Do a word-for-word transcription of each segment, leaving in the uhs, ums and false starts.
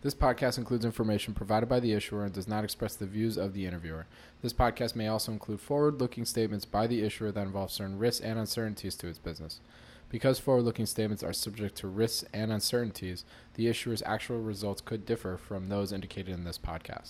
This podcast includes information provided by the issuer and does not express the views of the interviewer. This podcast may also include forward-looking statements by the issuer that involve certain risks and uncertainties to its business. Because forward-looking statements are subject to risks and uncertainties, the issuer's actual results could differ from those indicated in this podcast.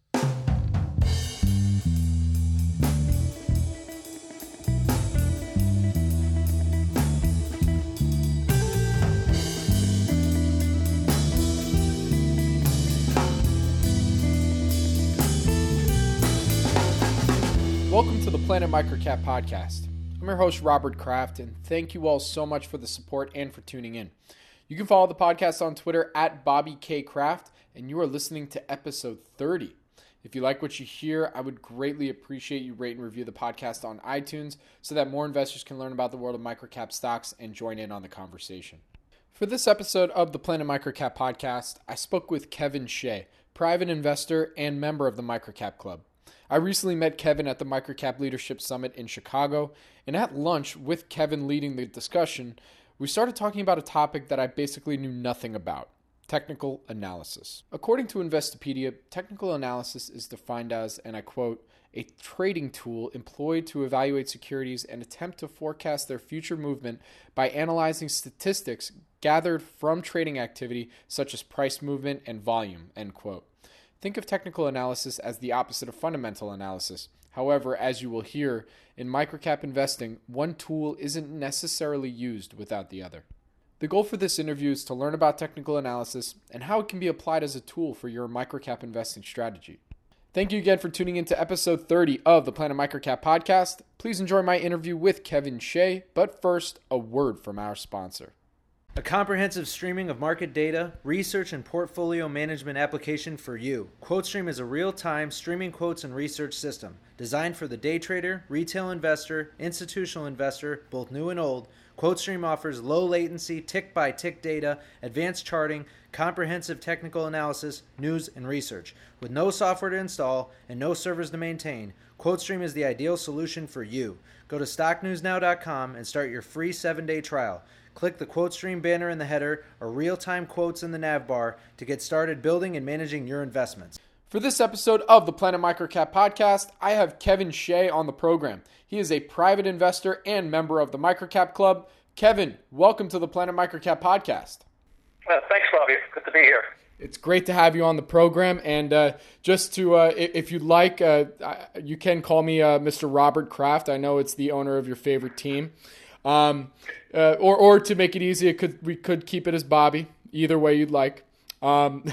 Welcome to the Planet Microcap Podcast. I'm your host, Robert Kraft, and thank you all so much for the support and for tuning in. You can follow the podcast on Twitter at Bobby K. Kraft, and you are listening to episode thirty. If you like what you hear, I would greatly appreciate you rate and review the podcast on iTunes so that more investors can learn about the world of microcap stocks and join in on the conversation. For this episode of the Planet Microcap Podcast, I spoke with Kevin Shea, private investor and member of the Microcap Club. I recently met Kevin at the Microcap Leadership Summit in Chicago, and at lunch, with Kevin leading the discussion, we started talking about a topic that I basically knew nothing about: technical analysis. According to Investopedia, technical analysis is defined as, and I quote, a trading tool employed to evaluate securities and attempt to forecast their future movement by analyzing statistics gathered from trading activity such as price movement and volume, end quote. Think of technical analysis as the opposite of fundamental analysis. However, as you will hear, in microcap investing, one tool isn't necessarily used without the other. The goal for this interview is to learn about technical analysis and how it can be applied as a tool for your microcap investing strategy. Thank you again for tuning in to episode thirty of the Planet Microcap Podcast. Please enjoy my interview with Kevin Shea, but first, a word from our sponsor. A comprehensive streaming of market data, research, and portfolio management application for you. QuoteStream is a real-time streaming quotes and research system designed for the day trader, retail investor, institutional investor, both new and old. QuoteStream offers low latency, tick-by-tick data, advanced charting, comprehensive technical analysis, news, and research. With no software to install and no servers to maintain, QuoteStream is the ideal solution for you. Go to stock news now dot com and start your free seven-day trial. Click the QuoteStream banner in the header or real-time quotes in the nav bar to get started building and managing your investments. For this episode of the Planet Microcap Podcast, I have Kevin Shea on the program. He is a private investor and member of the Microcap Club. Kevin, welcome to the Planet Microcap Podcast. Uh, thanks, Bobby. Good to be here. It's great to have you on the program. And uh, just to, uh, if you'd like, uh, you can call me uh, Mister Robert Kraft. I know it's the owner of your favorite team. Um, uh, or, or to make it easy, it could, we could keep it as Bobby, either way you'd like. Um,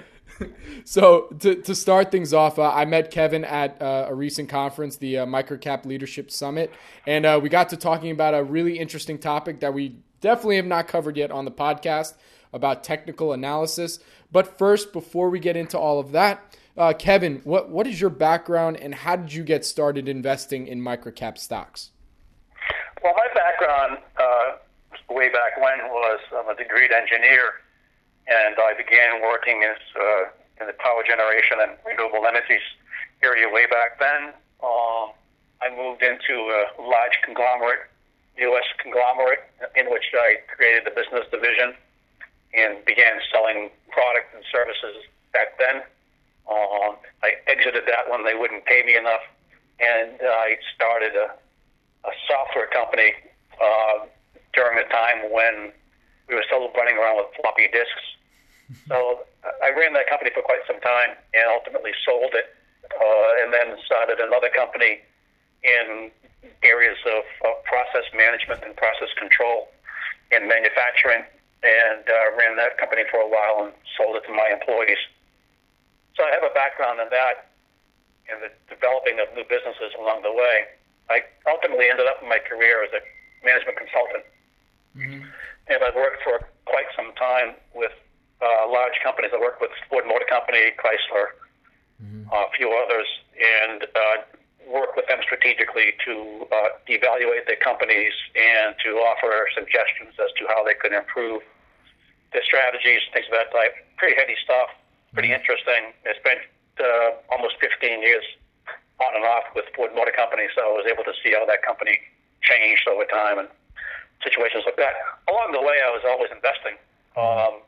so to, to start things off, uh, I met Kevin at uh, a recent conference, the uh, Microcap Leadership Summit, and uh, we got to talking about a really interesting topic that we definitely have not covered yet on the podcast, about technical analysis. But first, before we get into all of that, uh, Kevin, what, what is your background and how did you get started investing in microcap stocks? Well, my background uh, way back when was I'm a degreed engineer, and I began working as uh, in the power generation and renewable energies area way back then. Um, I moved into a large conglomerate, U S conglomerate, in which I created the business division and began selling products and services back then. Um, I exited that when they wouldn't pay me enough, and I started a a software company uh, during a time when we were still running around with floppy disks. So I ran that company for quite some time and ultimately sold it, uh, and then started another company in areas of, of process management and process control and manufacturing, and uh, ran that company for a while and sold it to my employees. So I have a background in that and the developing of new businesses along the way. I ultimately ended up in my career as a management consultant, mm-hmm. and I've worked for quite some time with uh, large companies. I worked with Ford Motor Company, Chrysler, mm-hmm. uh, a few others, and uh, work with them strategically to uh, evaluate their companies and to offer suggestions as to how they could improve their strategies, things of that type. Pretty heady stuff, pretty mm-hmm. interesting. I spent uh, almost fifteen years on and off with Ford Motor Company, so I was able to see how that company changed over time and situations like that. Along the way, I was always investing. Um,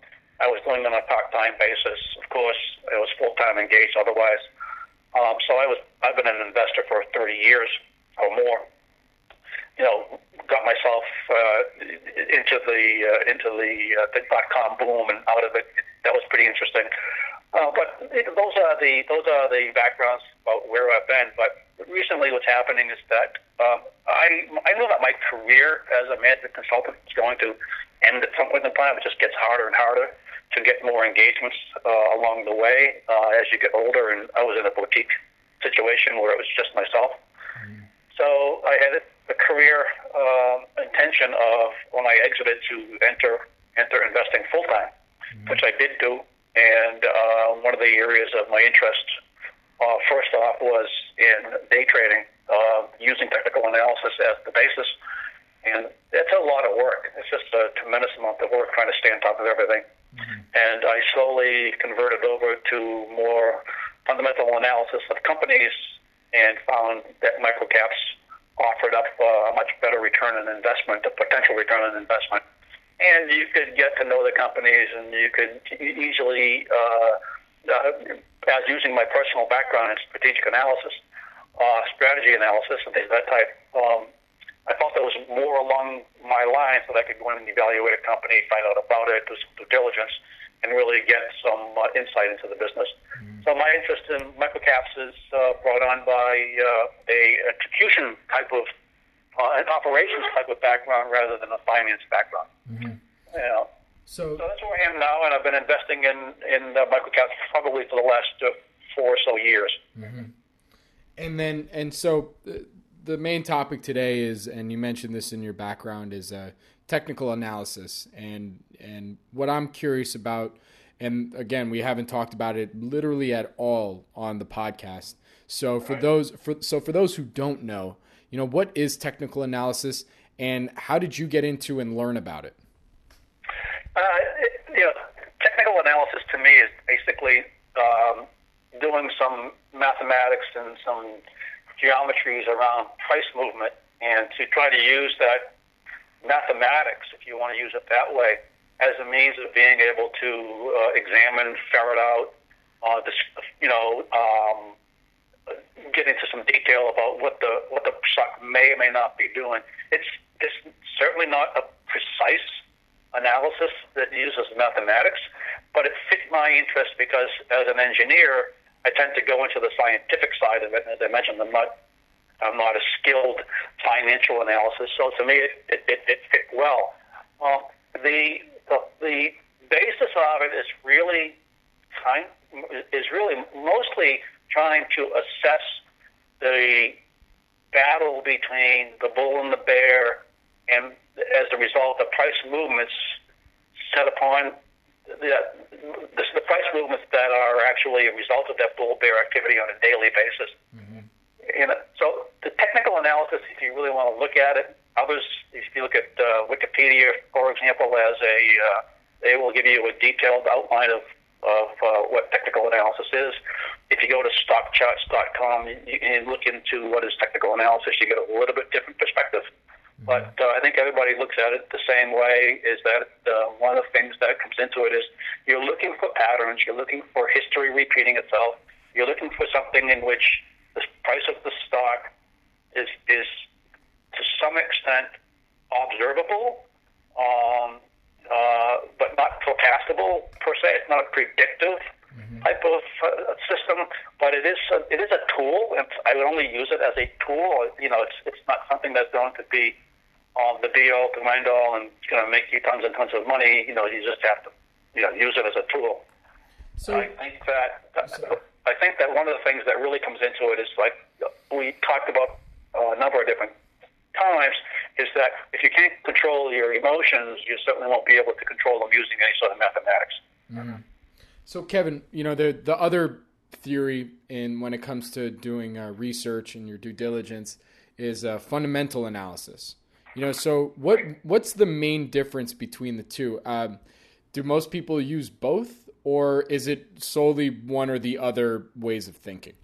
I was doing it on a part-time basis. Of course, I was full-time engaged otherwise. Um, so I was, I've been an investor for thirty years or more. You know, got myself uh, into the uh, into the, uh, the dot-com boom and out of it. That was pretty interesting. Uh, but those are the those are the backgrounds about where I've been. But recently, what's happening is that um, I I knew that my career as a management consultant was going to end at some point in time. It just gets harder and harder to get more engagements uh, along the way uh, as you get older. And I was in a boutique situation where it was just myself. Mm. So I had a career uh, intention of when I exited to enter enter investing full time, mm. which I did do. And uh, one of the areas of my interest, uh, first off, was in day trading, uh, using technical analysis as the basis. And it's a lot of work. It's just a tremendous amount of work trying to stay on top of everything. Mm-hmm. And I slowly converted over to more fundamental analysis of companies and found that microcaps offered up uh, a much better return on investment, a potential return on investment. And you could get to know the companies, and you could easily, uh, uh, as using my personal background in strategic analysis, uh, strategy analysis, and things of that type, um, I thought that was more along my lines that I could go in and evaluate a company, find out about it, do some due diligence, and really get some uh, insight into the business. Mm-hmm. So my interest in microcaps is uh, brought on by uh, a execution type of, uh, an operations type of background rather than a finance background. Mm-hmm. You know, so, so that's where I am now, and I've been investing in, in uh, microcaps probably for the last uh, four or so years. Mm-hmm. And then, and so... Uh, the main topic today is, and you mentioned this in your background, is uh, technical analysis. And and what I'm curious about, and again, we haven't talked about it literally at all on the podcast. So for those for so for those who don't know, you know, what is technical analysis, and how did you get into and learn about it? Uh, it you know, technical analysis to me is basically um, doing some mathematics and some geometries around price movement, and to try to use that mathematics, if you want to use it that way, as a means of being able to uh, examine, ferret out, uh, this, you know, um, get into some detail about what the what the stock may or may not be doing. It's it's certainly not a precise analysis that uses mathematics, but it fit my interest because as an engineer, I tend to go into the scientific side of it. As I mentioned, I'm not, I'm not a skilled financial analysis, so to me, it, it, it, it fit well. Uh, the, the the basis of it is really trying, is really mostly trying to assess the battle between the bull and the bear, and as a result, the price movements set upon The, the, the price movements that are actually a result of that bull-bear activity on a daily basis. Mm-hmm. And so the technical analysis, if you really want to look at it, others, if you look at uh, Wikipedia, for example, as a, uh, they will give you a detailed outline of, of uh, what technical analysis is. If you go to stock charts dot com, you, you can look into what is technical analysis. You get a little bit different perspective. But uh, I think everybody looks at it the same way, is that uh, one of the things that comes into it is you're looking for patterns, you're looking for history repeating itself, you're looking for something in which the price of the stock is, is to some extent observable, um, uh, but not forecastable per se. It's not a predictive mm-hmm. type of uh, system, but it is a, it is a tool, and I would only use it as a tool. You know, it's it's not something that's going to be Um, the be-all, the end-all, and it's going to make you tons and tons of money. You know, you just have to, you know, use it as a tool. So I think that so. I think that one of the things that really comes into it is, like we talked about uh, a number of different times, is that if you can't control your emotions, you certainly won't be able to control them using any sort of mathematics. Mm-hmm. So, Kevin, you know, the the other theory in when it comes to doing uh, research and your due diligence is uh, fundamental analysis. You know, so what what's the main difference between the two? Um, do most people use both, or is it solely one or the other ways of thinking?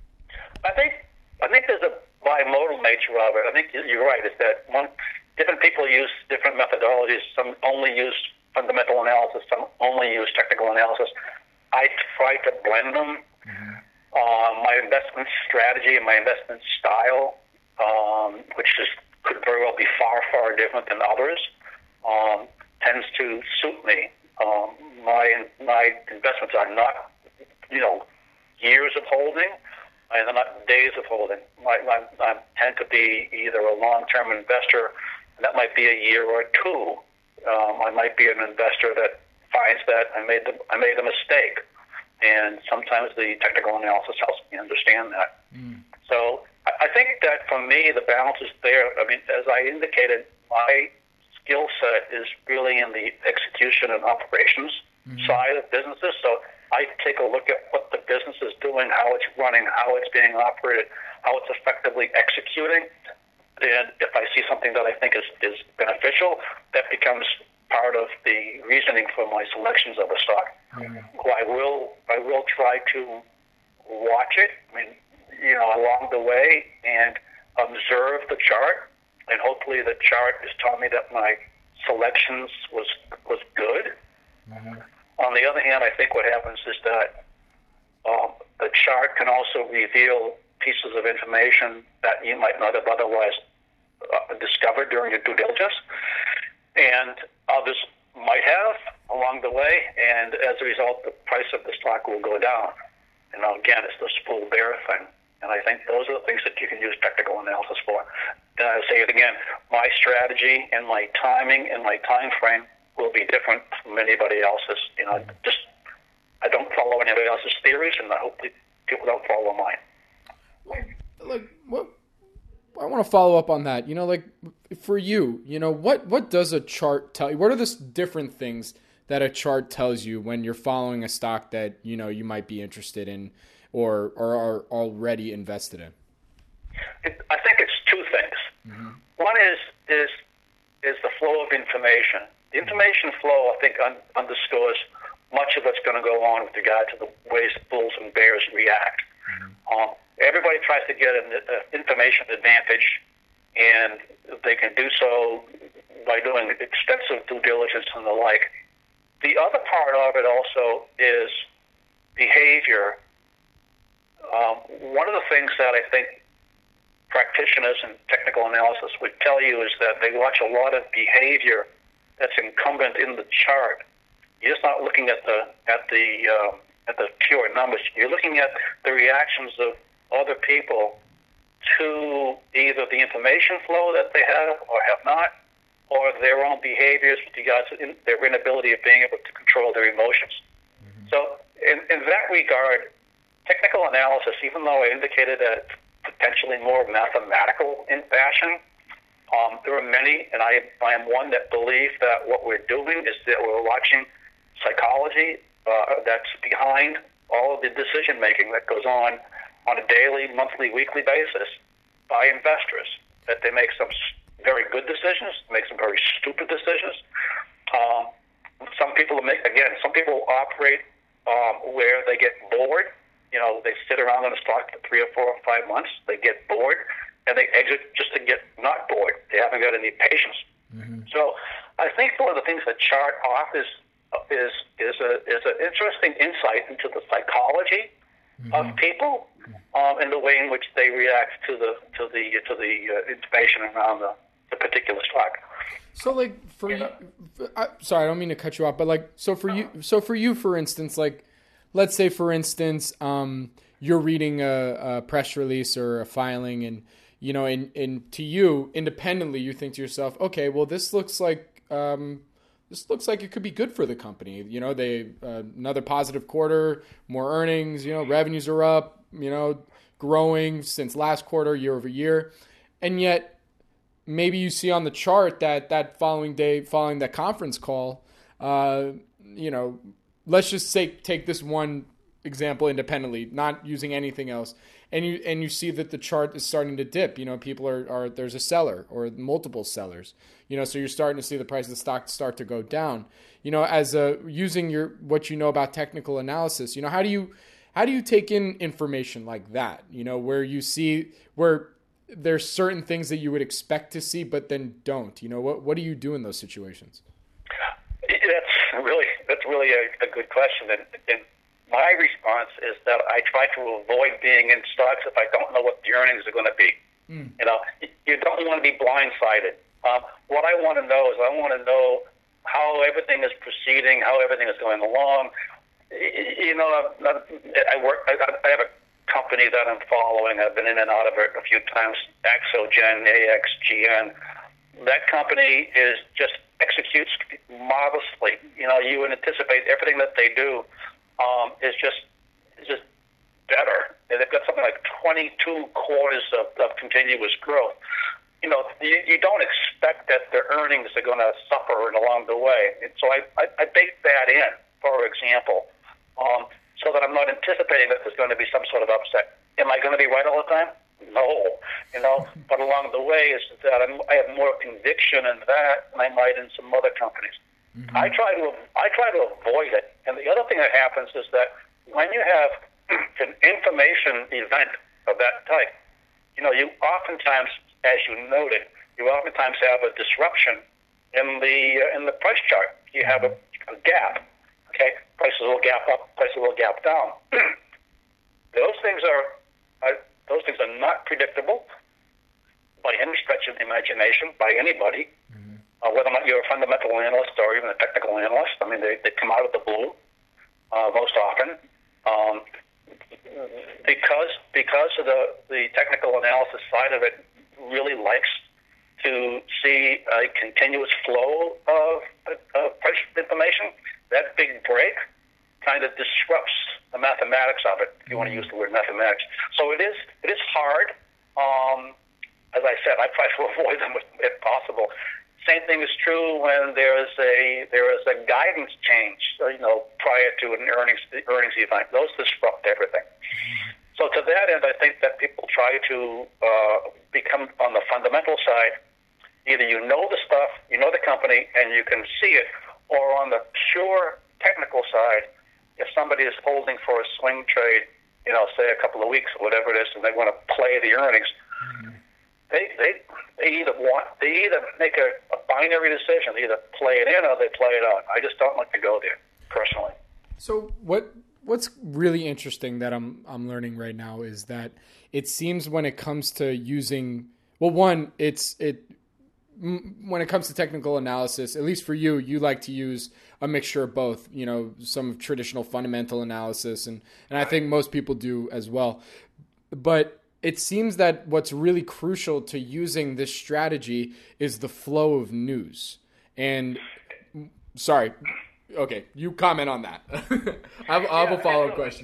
I think I think there's a bimodal nature of it. I think you're right. Is that one different people use different methodologies. Some only use fundamental analysis. Some only use technical analysis. I try to blend them. Mm-hmm. Uh, my investment strategy and my investment style, um, which is, could very well be far, far different than others, um, tends to suit me. Um, my my investments are not, you know, years of holding, and they're not days of holding. My, my, I tend to be either a long-term investor, and that might be a year or two. Um, I might be an investor that finds that I made the I made a mistake, and sometimes the technical analysis helps me understand that. Mm. So I, I think that for me the balance is there. I mean, as I indicated, my skill set is really in the execution and operations mm-hmm. side of businesses. So I take a look at what the business is doing, how it's running, how it's being operated, how it's effectively executing. And if I see something that I think is, is beneficial, that becomes part of the reasoning for my selections of a stock. Mm-hmm. I will I will try to watch it, I mean, you know, along the way and observe the chart. And hopefully the chart is telling me that my selections was was good. Mm-hmm. On the other hand, I think what happens is that um, the chart can also reveal pieces of information that you might not have otherwise uh, discovered during your due diligence, and others might have along the way, and as a result, the price of the stock will go down. You know, again, it's the spool bear thing, and I think those are the things that you can use technical analysis for. And I'll say it again, my strategy and my timing and my time frame will be different from anybody else's. You know, just I don't follow anybody else's theories, and I hope people don't follow mine. Like, what? I want to follow up on that. You know, like for you, you know, what what does a chart tell you? What are the different things that a chart tells you when you're following a stock that you know you might be interested in or or are already invested in? It, I think it's two things. Mm-hmm. One is is is the flow of information. The information flow, I think, un- underscores much of what's going to go on with regard to the ways bulls and bears react. Mm-hmm. Um, everybody tries to get an uh, information advantage, and they can do so by doing extensive due diligence and the like. The other part of it also is behavior. Um, one of the things that I think practitioners in technical analysis would tell you is that they watch a lot of behavior that's incumbent in the chart. You're just not looking at the at the um, at the pure numbers. You're looking at the reactions of other people to either the information flow that they have or have not, or their own behaviors with regards to in, their inability of being able to control their emotions. Mm-hmm. So, in, in that regard, technical analysis, even though I indicated that it's potentially more mathematical in fashion, Um, there are many, and I, I am one that believe that what we're doing is that we're watching psychology uh, that's behind all of the decision-making that goes on on a daily, monthly, weekly basis by investors, that they make some very good decisions, make some very stupid decisions. Um, some people make, again, some people operate um, where they get bored. You know, they sit around on a stock for three or four or five months, they get bored, and they exit just to get not bored. They haven't got any patience. Mm-hmm. So I think one of the things that chart off is is is a is an interesting insight into the psychology mm-hmm. of people um, and the way in which they react to the to the to the uh, information around the, the particular stock. So like for you, for, I, sorry, I don't mean to cut you off, but like so for you, so for you, for instance, like let's say for instance, um, you're reading a, a press release or a filing and. You know, and, and to you, independently, you think to yourself, okay, well, this looks like um, this looks like it could be good for the company. You know, they uh, another positive quarter, more earnings. You know, revenues are up. You know, growing since last quarter, year over year, and yet maybe you see on the chart that that following day, following that conference call, uh, you know, let's just say take this one example independently, not using anything else. And you and you see that the chart is starting to dip. You know, people are, are there's a seller or multiple sellers. You know, so you're starting to see the price of the stock start to go down. You know, as a using your what you know about technical analysis. You know, how do you how do you take in information like that? You know, where you see where there's certain things that you would expect to see, but then don't. You know, what what do you do in those situations? That's really that's really a, a good question. And, and my response is that I try to avoid being in stocks if I don't know what the earnings are going to be. Mm. You know, you don't want to be blindsided. Um, what I want to know is I want to know how everything is proceeding, how everything is going along. You know, I work. I have a company that I'm following. I've been in and out of it a few times. Axogen, A X G N. That company is just executes marvelously. You know, you would anticipate everything that they do um, is just is just better. They've got something like twenty-two quarters of, of continuous growth. You know, you, you don't expect that their earnings are going to suffer along the way. And so I, I, I bake that in, for example, um, so that I'm not anticipating that there's going to be some sort of upset. Am I going to be right all the time? No. You know, but along the way is that I'm, I have more conviction in that than I might in some other companies. Mm-hmm. I try to I try to avoid it. And the other thing that happens is that when you have an information event of that type, you know, you oftentimes, as you noted, you oftentimes have a disruption in the uh, in the price chart. You have a, a gap. Okay, prices will gap up, prices will gap down. Those things are, are those things are not predictable by any stretch of the imagination by anybody, mm-hmm. uh, whether or not you're a fundamental analyst or even a technical analyst. I mean, they, they come out of the blue uh, most often. Um, because because of the, the technical analysis side of it really likes to see a continuous flow of, of price information. That big break kind of disrupts the mathematics of it, if you want to use the word mathematics. So it is it is hard. Um, as I said, I try to avoid them if, if possible. Same thing is true when there is a there is a guidance change, you know, prior to an earnings earnings event. Those disrupt everything. So to that end, I think that people try to uh, become on the fundamental side. Either you know the stuff, you know the company, and you can see it, or on the pure technical side, if somebody is holding for a swing trade, you know, say a couple of weeks or whatever it is, and they want to play the earnings, mm-hmm. they they they either want they either make a, a binary decision, they either play it in or they play it out. I just don't like to go there personally. So what what's really interesting that I'm I'm learning right now is that it seems when it comes to using well, one, it's it. when it comes to technical analysis, at least for you, you like to use a mixture of both, you know, some traditional fundamental analysis, and, and I think most people do as well. But it seems that what's really crucial to using this strategy is the flow of news. And sorry, okay, you comment on that. I have, I have a follow-up question.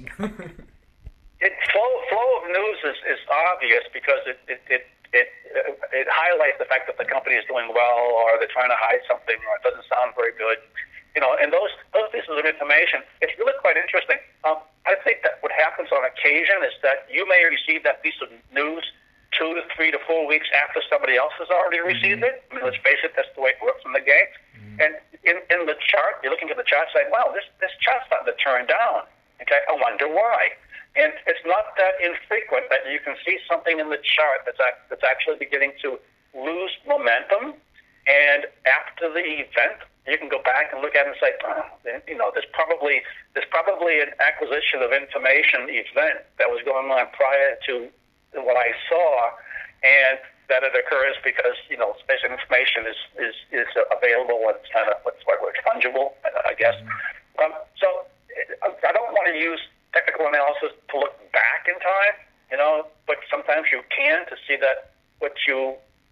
it, flow, flow of news is, is obvious because it, it, it It, it highlights the fact that the company is doing well, or they're trying to hide something, or it doesn't sound very good. You know, and those those pieces of information, it's really quite interesting. Um, I think that what happens on occasion is that you may receive that piece of news two to three to four weeks after somebody else has already received it. I mean, let's face it, that's the way it works in the game. Mm-hmm. And in, in the chart, you're looking at the chart saying, wow, this, this chart's starting to turn down. Okay, I wonder why. And it's not that infrequent that you can see something in the chart that's act, that's actually beginning to lose momentum. And after the event, you can go back and look at it and say, oh, you know, there's probably there's probably an acquisition of information event that was going on prior to what I saw, and that it occurs because, you know, basic information is is, is available and it's kind of what's the right word, fungible, I guess. Um, so I don't want to use technical analysis to look back in time, you know, but sometimes you can to see that what you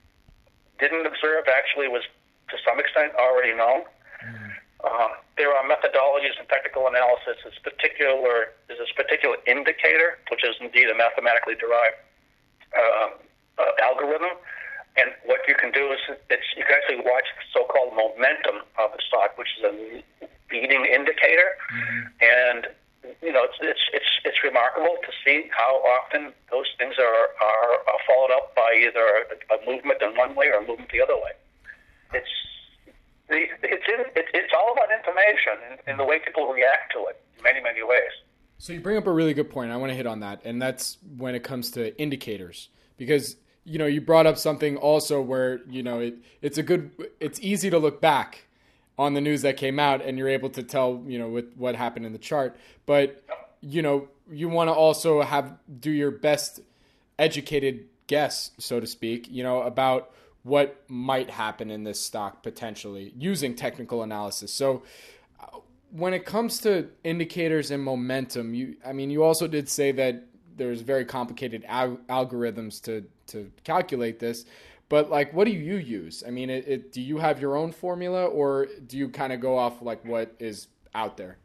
didn't observe actually was to some extent already known. Mm-hmm. Uh, there are methodologies in technical analysis. It's particular, there's this particular indicator, which is indeed a mathematically derived uh, uh, algorithm. And what you can do is it's, you can actually watch the so-called momentum of the stock, which is a leading indicator. Mm-hmm. And you know, it's, it's it's it's remarkable to see how often those things are are, are followed up by either a, a movement in one way or a movement the other way. It's the it's in, it, it's all about information and, and the way people react to it in many many ways. So you bring up a really good point. I want to hit on that, and that's when it comes to indicators, because you know you brought up something also where you know it it's a good it's easy to look back. on the news that came out, and you're able to tell, you know, with what happened in the chart. But, you know, you want to also have do your best educated guess, so to speak, you know, about what might happen in this stock potentially using technical analysis. So uh, when it comes to indicators and momentum, you, I mean, you also did say that there's very complicated al- algorithms to, to calculate this, but like, what do you use? I mean, it, it, do you have your own formula, or do you kind of go off like what is out there?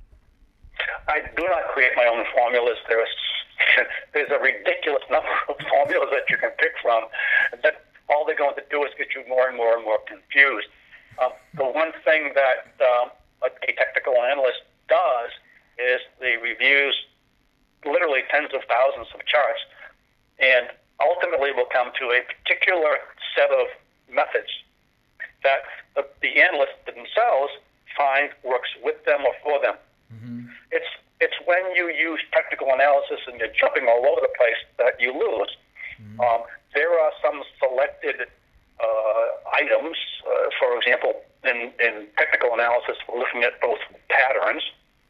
I do not create my own formulas. There's there's a ridiculous number of formulas that you can pick from. That all they're going to do is get you more and more and more confused. Um, the one thing that um, a technical analyst does is they reviews literally tens of thousands of charts, and ultimately will come to a particular set of methods that the, the analysts themselves find works with them or for them. Mm-hmm. It's it's when you use technical analysis and you're jumping all over the place that you lose. Mm-hmm. Um, there are some selected uh, items, uh, for example, in, in technical analysis, we're looking at both patterns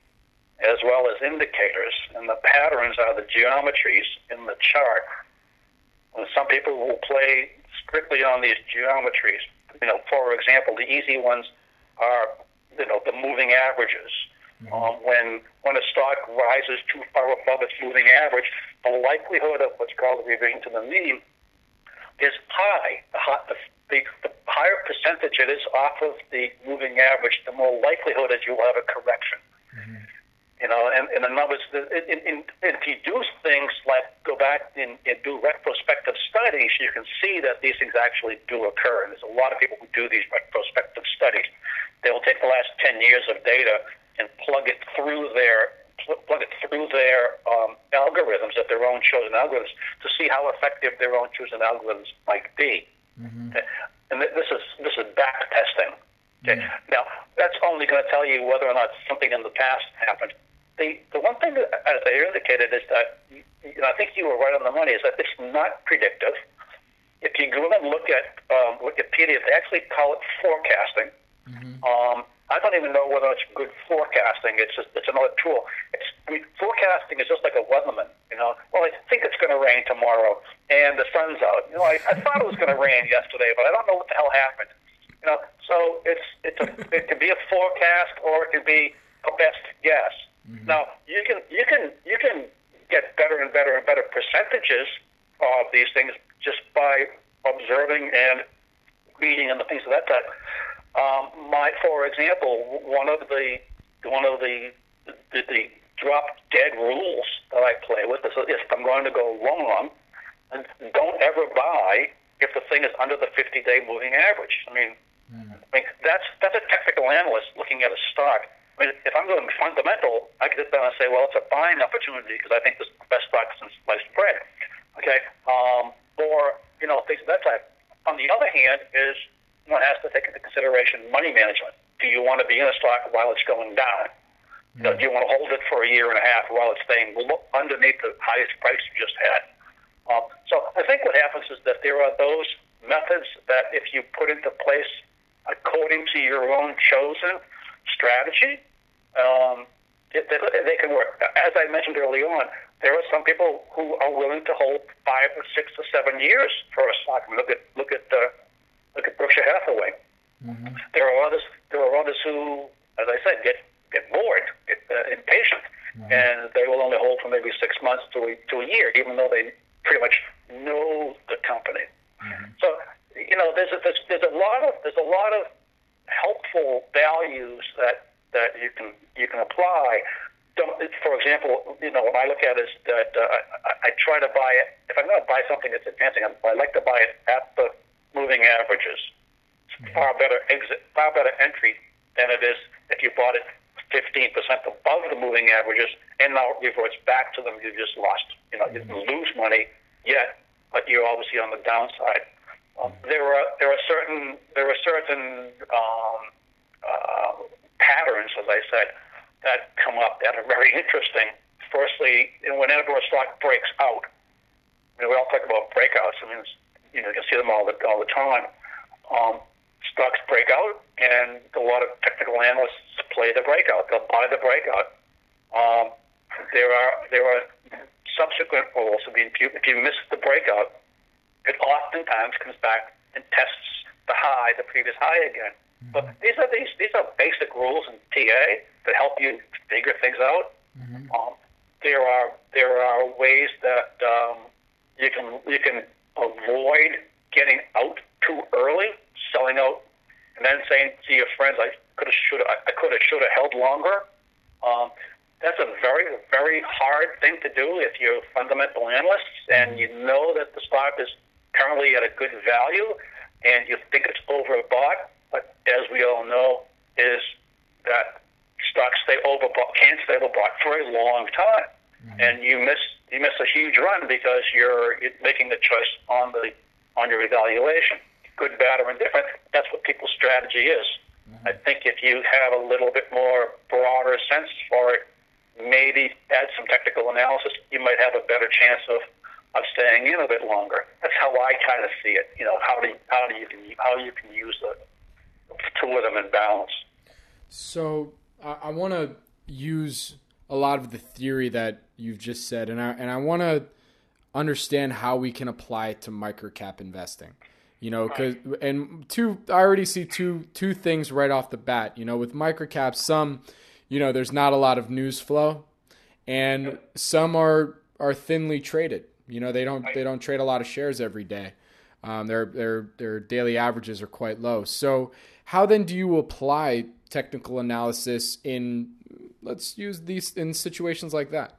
as well as indicators, and the patterns are the geometries in the chart. And some people will play strictly on these geometries. You know, for example, the easy ones are, you know, the moving averages. Mm-hmm. Um, when when a stock rises too far above its moving average, the likelihood of what's called a revision to the mean is high. The, the, the, the higher percentage it is off of the moving average, the more likelihood is you'll have a correction. Mm-hmm. You know, and, and the numbers, in, in, if you do things like go back and, and do retrospective studies, you can see that these things actually do occur. And there's a lot of people who do these retrospective studies. They will take the last ten years of data and plug it through their plug it through their um, algorithms, that their own chosen algorithms, to see how effective their own chosen algorithms might be. Mm-hmm. And this is this is back testing. Okay. Mm-hmm. Now, that's only going to tell you whether or not something in the past happened. The the one thing that, as I indicated, is that, you know, I think you were right on the money, is that it's not predictive. If you go and look at um, Wikipedia, they actually call it forecasting. Mm-hmm. Um, I don't even know whether it's good forecasting. It's just, it's another tool. It's, I mean, forecasting is just like a weatherman. You know, well, I think it's going to rain tomorrow, and the sun's out. You know, I, I thought it was going to rain yesterday, but I don't know what the hell happened. You know, so it's it's a, it can be a forecast, or it can be a best guess. Mm-hmm. Now, you can you can you can get better and better and better percentages of these things just by observing and reading and the things of that type. Um, my, for example, one of the one of the the, the drop dead rules that I play with is if I'm going to go long, and don't ever buy if the thing is under the fifty-day moving average. I mean, mm-hmm. I mean that's that's a technical analyst looking at a stock. I mean, if I'm doing fundamental, I can sit down and say, well, it's a buying opportunity because I think this is the best stock since sliced bread. Okay, um, or you know, things of that type. On the other hand, is one has to take into consideration money management. Do you want to be in a stock while it's going down? Mm-hmm. You know, do you want to hold it for a year and a half while it's staying underneath the highest price you just had? Um, so I think what happens is that there are those methods that if you put into place according to your own chosen strategy, um, it, they, they can work. As I mentioned early on, there are some people who are willing to hold five or six or seven years for a stock. I mean, look at look at uh, look at Berkshire Hathaway. Mm-hmm. There are others. There are others who, as I said, get get bored, get uh, impatient, mm-hmm. and they will only hold for maybe six months to a, to a year, even though they pretty much know the company. Mm-hmm. So you know, there's a, there's there's a lot of there's a lot of helpful values that. that you can you can apply. Don't, for example, you know, what I look at is that uh, I, I try to buy it. If I'm going to buy something that's advancing, I like to buy it at the moving averages. It's far better exit, far better entry than it is if you bought it fifteen percent above the moving averages and now it reverts back to them. You just lost. You know, you lose money yet, but you're obviously on the downside. Um, there are there are certain there are certain um, uh, patterns, as I said, that come up that are very interesting. Firstly, whenever a stock breaks out, I mean, we all talk about breakouts. I mean, it's, you know, you can see them all the all the time. Um, stocks break out, and a lot of technical analysts play the breakout. They'll buy the breakout. Um, there are there are subsequent bulls. I mean, if you, if you miss the breakout, it oftentimes comes back and tests the high, the previous high again. Mm-hmm. But these are these these are basic rules in T A that help you figure things out. Mm-hmm. Um, there are there are ways that um, you can you can avoid getting out too early, selling out, and then saying to your friends, "I could have should I could have should have held longer." Um, that's a very very hard thing to do if you're fundamental analysts and you know that the stock is currently at a good value and you think it's overbought. But as we all know, is that stocks stay overbought, can stay overbought for a long time, mm-hmm. and you miss you miss a huge run because you're making the choice on the on your evaluation, good, bad, or indifferent. That's what people's strategy is. Mm-hmm. I think if you have a little bit more broader sense for it, maybe add some technical analysis, you might have a better chance of, of staying in a bit longer. That's how I kind of see it. You know, how do you, how do you can how you can use the two of them in balance. So I, I want to use a lot of the theory that you've just said, and I and I want to understand how we can apply it to microcap investing. You know, cause, and two, I already see two two things right off the bat. You know, with microcaps, some, you know, there's not a lot of news flow, and some are are thinly traded. You know, they don't they don't trade a lot of shares every day. Um, their their their daily averages are quite low. So, how then do you apply technical analysis in, let's use these in situations like that?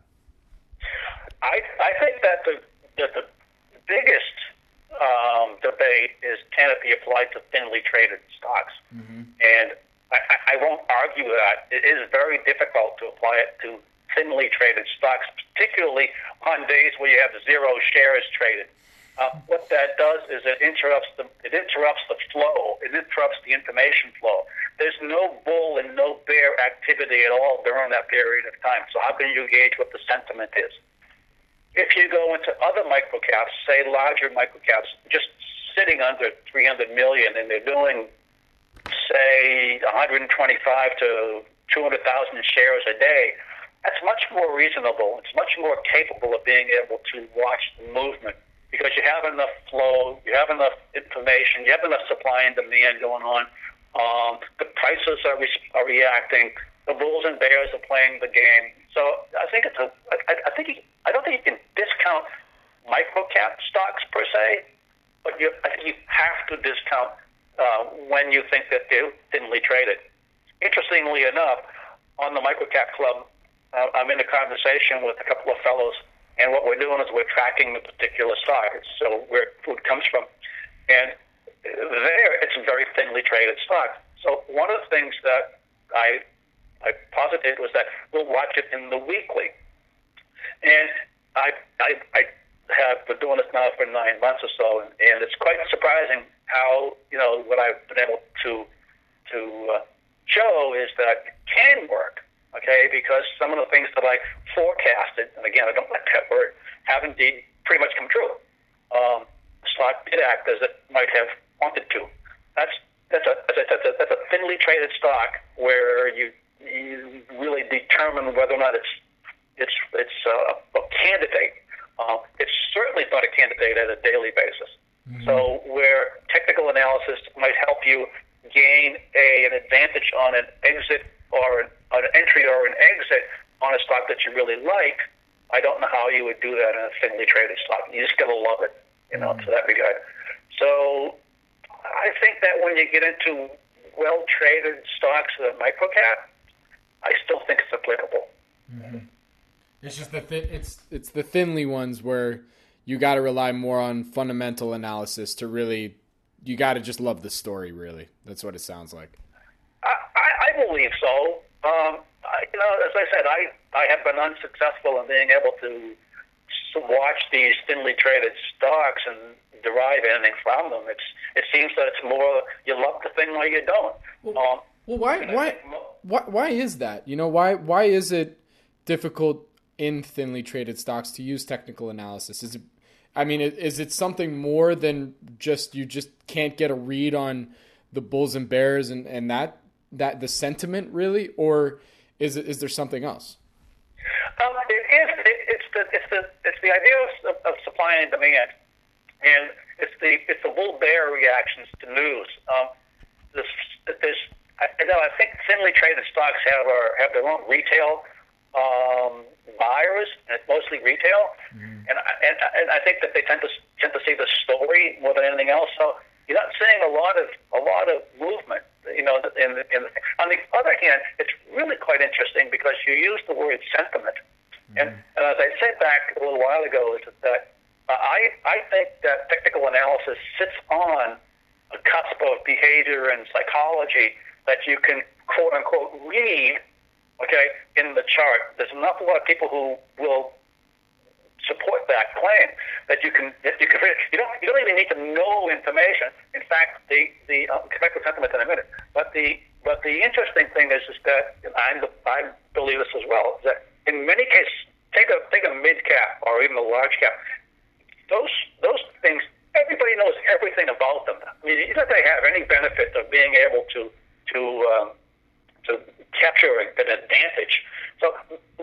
I I think that the that the biggest um, debate is, can it be applied to thinly traded stocks? Mm-hmm. And I, I won't argue that. It is very difficult to apply it to thinly traded stocks, particularly on days where you have zero shares traded. Uh, what that does is it interrupts the it interrupts the flow. It interrupts the information flow. There's no bull and no bear activity at all during that period of time. So how can you gauge what the sentiment is? If you go into other microcaps, say larger microcaps, just sitting under three hundred million, and they're doing, say, one hundred twenty-five to two hundred thousand shares a day, that's much more reasonable. It's much more capable of being able to watch the movement because you have enough flow, you have enough information, you have enough supply and demand going on. Um, the prices are, re- are reacting. The bulls and bears are playing the game. So I think it's a. I, I think you, I don't think you can discount microcap stocks per se, but you, I think you have to discount uh, when you think that they're thinly traded. Interestingly enough, on the microcap club, uh, I'm in a conversation with a couple of fellows, and what we're doing is we're tracking the particular stock, so where food comes from, and there it's a very thinly traded stock. So one of the things that I I posited was that we'll watch it in the weekly. And I, I, I have been doing this now for nine months or so, and, and it's quite surprising how, you know, what I've been able to to uh, show is that it can work, okay, because some of the things that I forecasted, and again, I don't like that word, have indeed pretty much come true. Um, the stock did act as it might have wanted to. That's, that's, a, that's, a, that's a thinly traded stock where you you really determine whether or not it's it's it's uh, a candidate. Uh, it's certainly not a candidate at a daily basis. Mm-hmm. So where technical analysis might help you gain a an advantage on an exit or an, an entry or an exit on a stock that you really like, I don't know how you would do that in a thinly traded stock. You just got to love it, you know, mm-hmm. to that regard. So I think that when you get into well-traded stocks, a microcap, I still think it's applicable. Mm-hmm. It's just the th- it's it's the thinly ones where you got to rely more on fundamental analysis to really. You got to just love the story. Really, that's what it sounds like. I, I, I believe so. Um, I, you know, as I said, I I have been unsuccessful in being able to watch these thinly traded stocks and derive anything from them. It's it seems that it's more you love the thing or you don't. Well, um, well why why? Why, why is that? You know, why why is it difficult in thinly traded stocks to use technical analysis? Is it, I mean, is it something more than just you just can't get a read on the bulls and bears and, and that that the sentiment really, or is it, is there something else? Um, it is. It, it's the it's the it's the idea of, of supply and demand, and it's the it's the bull bear reactions to news. Um, this, there's I, you know, I think thinly traded stocks have our, have their own retail um, buyers, and it's mostly retail, mm. and I, and and I think that they tend to tend to see the story more than anything else. So you're not seeing a lot of a lot of movement. You know, in, in, on the other hand, it's really quite interesting because you use the word sentiment, mm-hmm. and, and as I said back a little while ago, is that uh, I I think that technical analysis sits on a cusp of behavior and psychology that you can quote unquote read, okay, in the chart. There's an awful lot of people who will support that claim that you can that you can you don't you don't even need to know information. In fact, the the I'll come back to sentiment in a minute. But the but the interesting thing is is that and I I believe this as well, is that in many cases, take a take a mid cap or even a large cap, those those things everybody knows everything about them. I mean, you don't really have any benefit of being able to to um, to capture an advantage. So,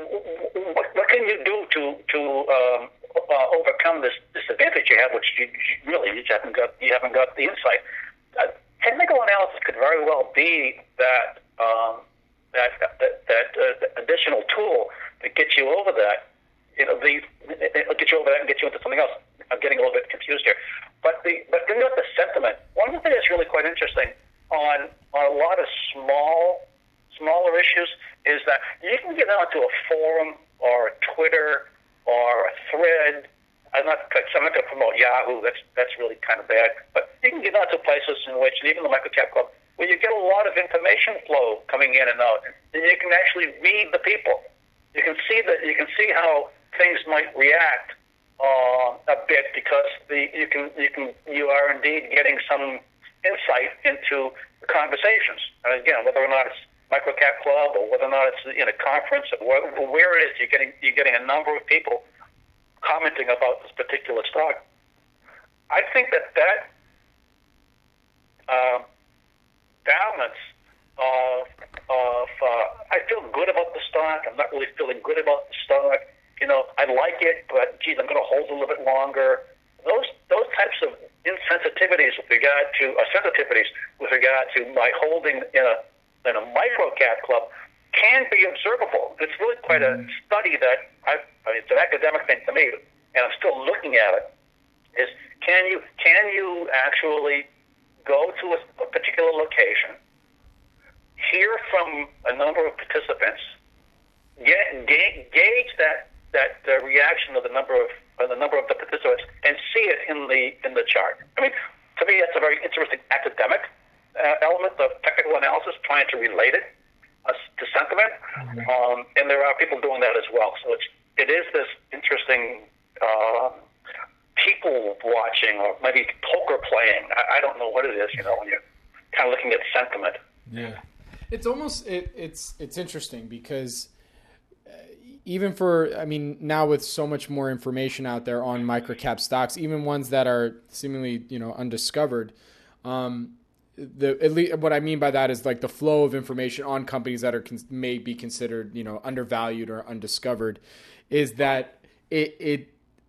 what, what can you do to to um, uh, overcome this disadvantage you have, which you, you really you haven't got you haven't got the insight? Uh, technical analysis could very well be that um, that that, that uh, additional tool that gets you over that. You know, the it'll get you over that and get you into something else. I'm getting a little bit confused here, but the but then the sentiment. One of the things that's really quite interesting on on a lot of small smaller issues is that you can get onto a forum or a Twitter or a thread. I'm not, I'm not going to promote Yahoo. That's that's really kind of bad. But you can get onto places in which, even the Microcap Club, where you get a lot of information flow coming in and out, and you can actually read the people. You can see that. You can see how things might react uh, a bit because the you can you can you are indeed getting some insight into the conversations. And again, whether or not it's Microcap Club, or whether or not it's in a conference, or where, where it is, you're getting you're getting a number of people commenting about this particular stock. I think that that uh, balance of of uh, I feel good about the stock. I'm not really feeling good about the stock. You know, I like it, but geez, I'm going to hold a little bit longer. Those those types of insensitivities with regard to uh, sensitivities with regard to my holding in a in a micro-cap club can be observable. It's really quite a study that I, I mean, it's an academic thing to me, and I'm still looking at it. Is can you can you actually go to a, a particular location, hear from a number of participants, get, ga- gauge that that uh, reaction of the number of uh, the number of the participants, and see it in the in the chart? I mean, to me, that's a very interesting academic Uh, element of technical analysis, trying to relate it uh, to sentiment, mm-hmm. um, and there are people doing that as well. So it's it is this interesting uh, people watching, or maybe poker playing. I, I don't know what it is. You know, when you're kind of looking at sentiment. Yeah, it's almost it, it's it's interesting because uh, even for I mean now with so much more information out there on microcap stocks, even ones that are seemingly you know undiscovered. Um, The at least what I mean by that is like the flow of information on companies that are may be considered you know undervalued or undiscovered, is that it it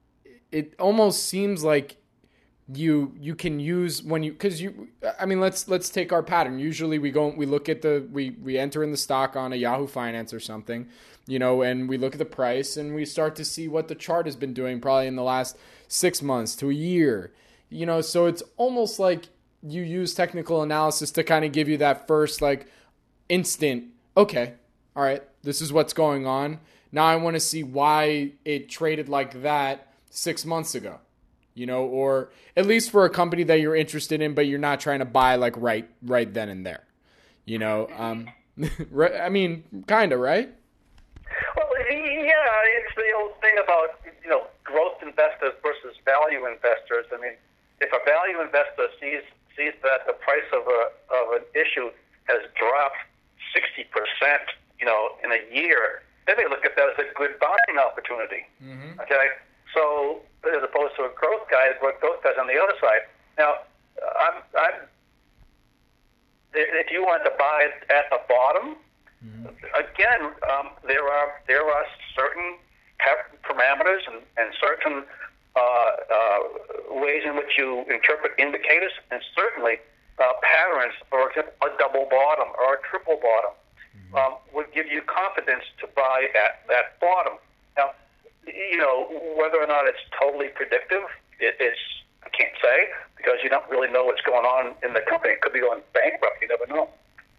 it almost seems like you you can use when you because you I mean let's let's take our pattern. Usually we go we look at the we we enter in the stock on a Yahoo Finance or something, you know, and we look at the price and we start to see what the chart has been doing probably in the last six months to a year, you know. So it's almost like you use technical analysis to kind of give you that first like instant, okay, all right, this is what's going on. Now I want to see why it traded like that six months ago, you know, or at least for a company that you're interested in, but you're not trying to buy like right, right then and there, you know. Um, I mean, kind of, right? Well, yeah, it's the old thing about, you know, growth investors versus value investors. I mean, if a value investor sees sees that the price of a of an issue has dropped sixty percent, you know, in a year, then they look at that as a good buying opportunity. Mm-hmm. Okay, so as opposed to a growth guy, what growth guys on the other side. Now, I'm I'm if you want to buy it at the bottom, mm-hmm. again, um, there are there are certain parameters and, and certain uh, uh, ways in which you interpret indicators, and certainly uh, patterns, for example, a double bottom or a triple bottom, mm-hmm. um, would give you confidence to buy at that bottom. Now, you know, whether or not it's totally predictive, it is, I can't say, because you don't really know what's going on in the company. It could be going bankrupt. You never know.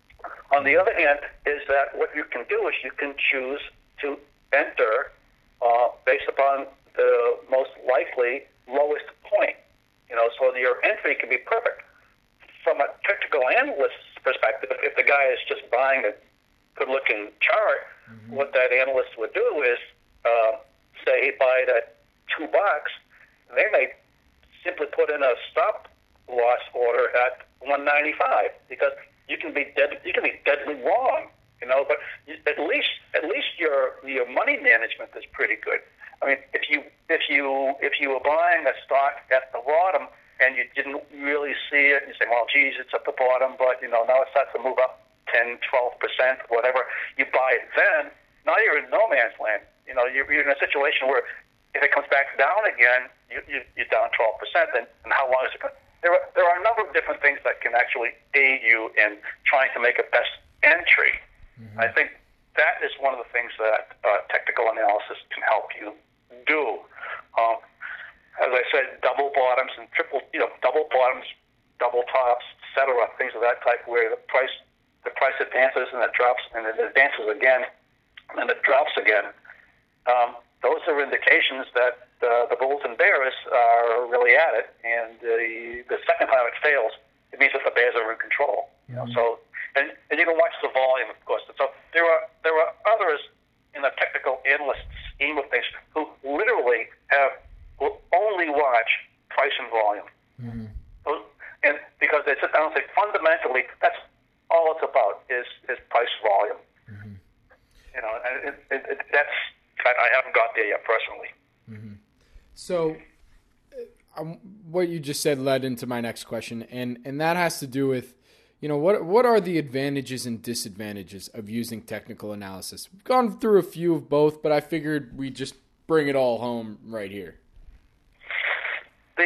On the other hand, is that what you can do is you can choose to enter uh, based upon the most likely lowest point. You know, so your entry can be perfect. From a technical analyst's perspective, if the guy is just buying a good-looking chart, mm-hmm. what that analyst would do is uh, say, buy it at two bucks. They may simply put in a stop loss order at one ninety-five, because you can be dead, you can be deadly wrong, you know. But at least at least your your money management is pretty good. I mean, if you if you if you were buying a stock at the bottom and you didn't really see it, and you say, well, geez, it's at the bottom, but you know now it starts to move up ten, twelve percent, whatever. You buy it then. Now you're in no man's land. You know, you're, you're in a situation where if it comes back down again, you, you, you're down twelve percent, and, and how long is it going? There are, there are a number of different things that can actually aid you in trying to make a best entry. Mm-hmm. I think that is one of the things that uh, technical analysis can help you do. Um, as I said, double bottoms and triple, you know, double bottoms, double tops, et cetera, things of that type, where the price the price advances and it drops, and it advances again, and then it drops again. Um, those are indications that uh, the bulls and bears are really at it, and the the second time it fails, it means that the bears are in control. You know, so and, and you can watch the volume, of course. So there are there are others in the technical analyst scheme of things who literally have will only watch price and volume, mm-hmm. and because they sit down and say fundamentally that's all it's about is is price volume. Mm-hmm. You know, and it, it, it, that's. I haven't got there yet personally. Mm-hmm. So um, what you just said led into my next question, and, and that has to do with, you know, what what are the advantages and disadvantages of using technical analysis? We've gone through a few of both, but I figured we'd just bring it all home right here. The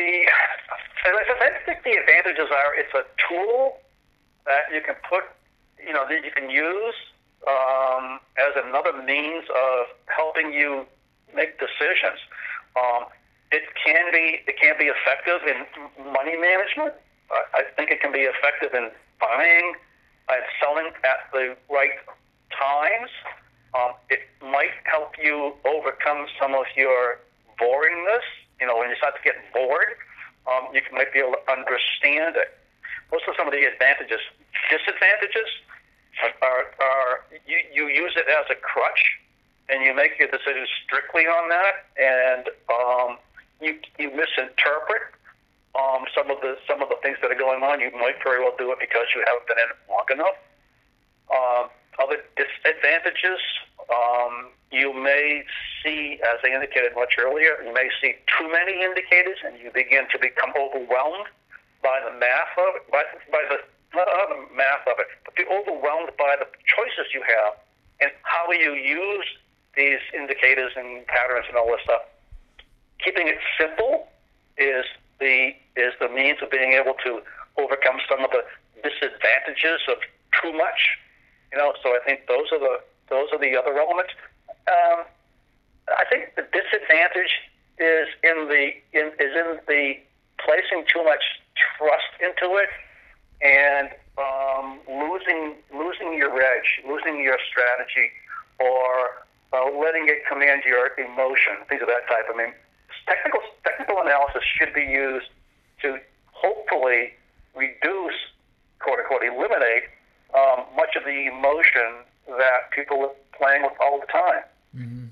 I think the advantages are it's a tool that you can put, you know, that you can use Um, as another means of helping you make decisions. Um, it can be it can be effective in money management. Uh, I think it can be effective in buying and selling at the right times. Um, it might help you overcome some of your boringness. You know, when you start to get bored, um, you can, might be able to understand it. Those are some of the advantages. Disadvantages Are, are you, you use it as a crutch, and you make your decisions strictly on that, and um, you you misinterpret um, some of the some of the things that are going on. You might very well do it because you haven't been in it long enough. Um, other disadvantages, um, you may see, as I indicated much earlier, you may see too many indicators, and you begin to become overwhelmed by the math of it, by, by the not the math of it, but be overwhelmed by the choices you have and how you use these indicators and patterns and all this stuff. Keeping it simple is the is the means of being able to overcome some of the disadvantages of too much. You know, so I think those are the those are the other elements. Um, I think the disadvantage is in the in, is in the placing too much trust into it. And um, losing losing your edge, losing your strategy, or uh, letting it command your emotion, things of that type. I mean, technical technical analysis should be used to hopefully reduce, quote unquote, eliminate um, much of the emotion that people are playing with all the time. Mm-hmm.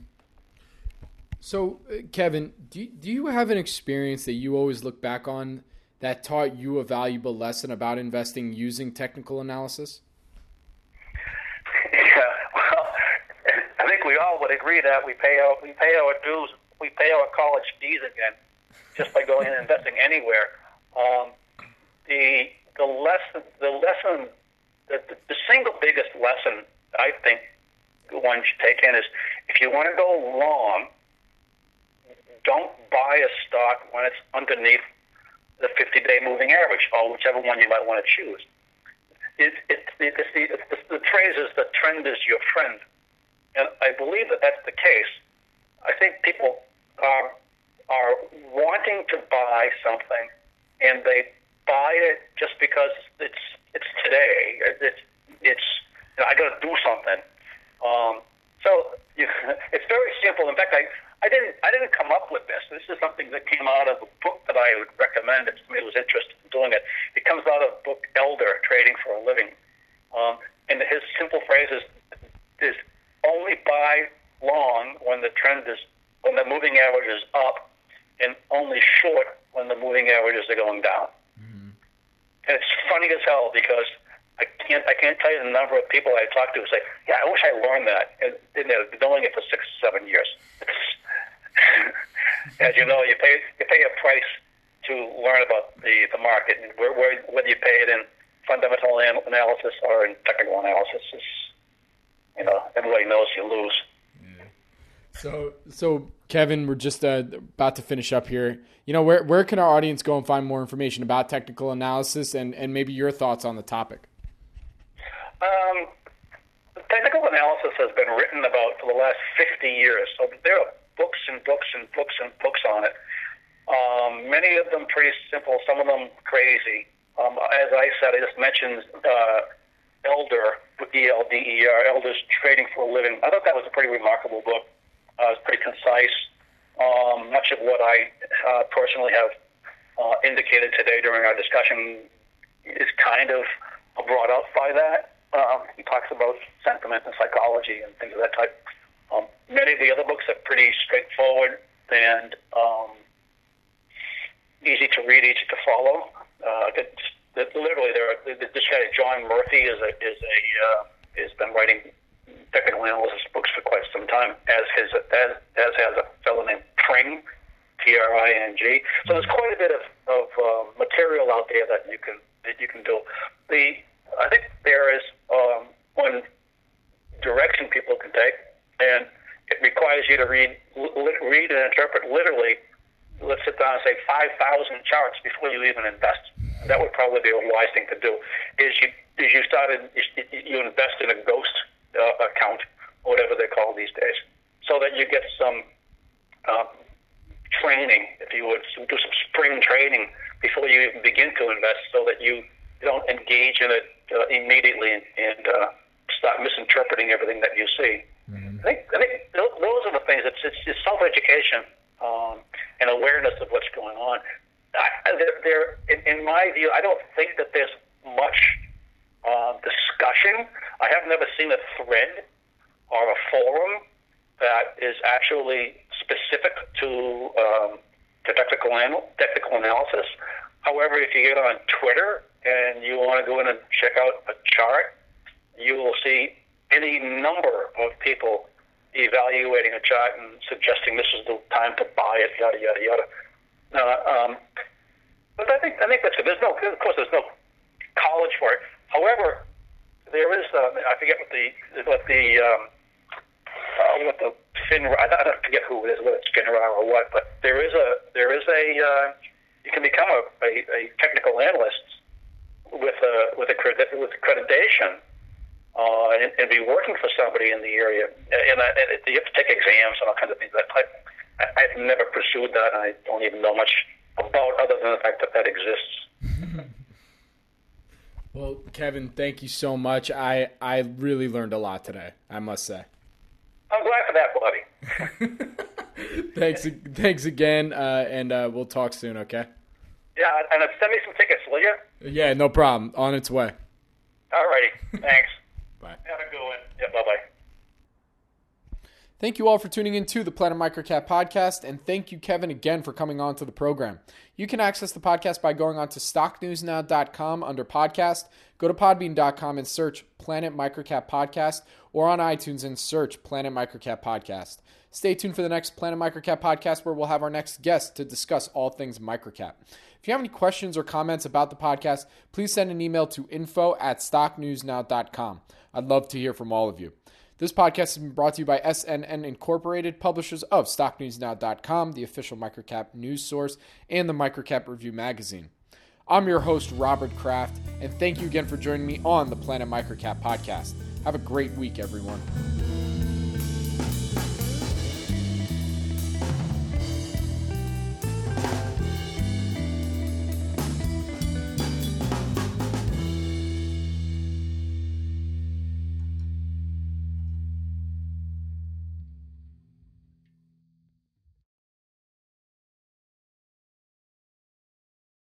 So, uh, Kevin, do you, do you have an experience that you always look back on that taught you a valuable lesson about investing using technical analysis? Yeah, well, I think we all would agree that we pay our we pay our dues, we pay our college fees again, just by going and investing anywhere. Um, the the lesson the lesson the, the, the single biggest lesson I think one should take in is if you want to go long, don't buy a stock when it's underneath the fifty-day moving average, or whichever one you might want to choose. It, it, it, it's the, it's the, the phrase is the trend is your friend. And I believe that that's the case. I think people are are wanting to buy something, and they buy it just because it's it's today. It's it's you know, I got to do something. Um, so you, it's very simple. In fact, I, I didn't I didn't come up with this. This is something that came out of a book that I would recommend if somebody was interested in doing it. It comes out of the book Elder, Trading for a Living. Um, and his simple phrase is, is only buy long when the trend is when the moving average is up, and only short when the moving averages are going down. Mm-hmm. And it's funny as hell because I can't I can't tell you the number of people I talk to who say, yeah, I wish I learned that. And, and they've been doing it for six, seven years. As you know, you pay you pay a price to learn about the, the market, and where, where, whether you pay it in fundamental analysis or in technical analysis, is, you know, everybody knows you lose. Yeah. So, so Kevin, we're just uh, about to finish up here. You know, where where can our audience go and find more information about technical analysis and, and maybe your thoughts on the topic? Um, technical analysis has been written about for the last fifty years. So there are books and books and books and books on it. Um, many of them pretty simple, some of them crazy. Um, as I said, I just mentioned uh, Elder, E L D E R, Elder's Trading for a Living. I thought that was a pretty remarkable book. Uh, it's pretty concise. Um, much of what I uh, personally have uh, indicated today during our discussion is kind of brought up by that. Um, he talks about sentiment and psychology and things of that type. Um, many of the other books are pretty straightforward and um, easy to read, easy to follow. Uh, it's, literally, there. This guy John Murphy is a is a uh, has been writing technical analysis books for quite some time, as his as as has a fellow named Pring, T R I N G. So there's quite a bit of of uh, material out there that you can that you can do. The I think there is um, one direction people can take, and it requires you to read read and interpret literally. Let's sit down and say five thousand charts before you even invest. That would probably be a wise thing to do. Is you is you started you invest in a ghost uh, account, or whatever they're called these days, so that you get some uh, training, if you would, some, do some spring training before you even begin to invest, so that you don't engage in it uh, immediately and, and uh, start misinterpreting everything that you see. Mm-hmm. I think I think those are the things. It's it's, it's self-education. Um, and awareness of what's going on. I, there, there in, in my view, I don't think that there's much uh, discussion. I have never seen a thread or a forum that is actually specific to um, to technical anal- technical analysis. However, if you get on Twitter and you want to go in and check out a chart, you will see any number of people evaluating a chart and suggesting this is the time to buy it, yada yada yada. Uh, um, but I think I think that's good. There's no, of course, there's no college for it. However, there is. Uh, I forget what the what the um, uh, what the FINRA. I don't forget who it is, whether it's FINRA or what. But there is a there is a. Uh, you can become a, a, a technical analyst with a with a with accreditation. Uh, and, and be working for somebody in the area, and, I, and you have to take exams and all kinds of things. That type. I, I've never pursued that. And I don't even know much about, other than the fact that that exists. Well, Kevin, thank you so much. I, I really learned a lot today, I must say. I'm glad for that, buddy. thanks, thanks again, uh, and uh, we'll talk soon. Okay? Yeah, and send me some tickets, will you? Yeah, no problem. On its way. All righty. Thanks. Bye. Have a good one. Yeah, bye-bye. Thank you all for tuning in to the Planet Microcap podcast, and thank you, Kevin, again for coming on to the program. You can access the podcast by going on to stock news now dot com under podcast, go to podbean dot com and search Planet Microcap Podcast, or on iTunes and search Planet Microcap Podcast. Stay tuned for the next Planet Microcap podcast where we'll have our next guest to discuss all things microcap. If you have any questions or comments about the podcast, please send an email to info at stock news now dot com. I'd love to hear from all of you. This podcast has been brought to you by S N N Incorporated, publishers of stock news now dot com, the official microcap news source, and the Microcap Review magazine. I'm your host, Robert Kraft, and thank you again for joining me on the Planet Microcap podcast. Have a great week, everyone.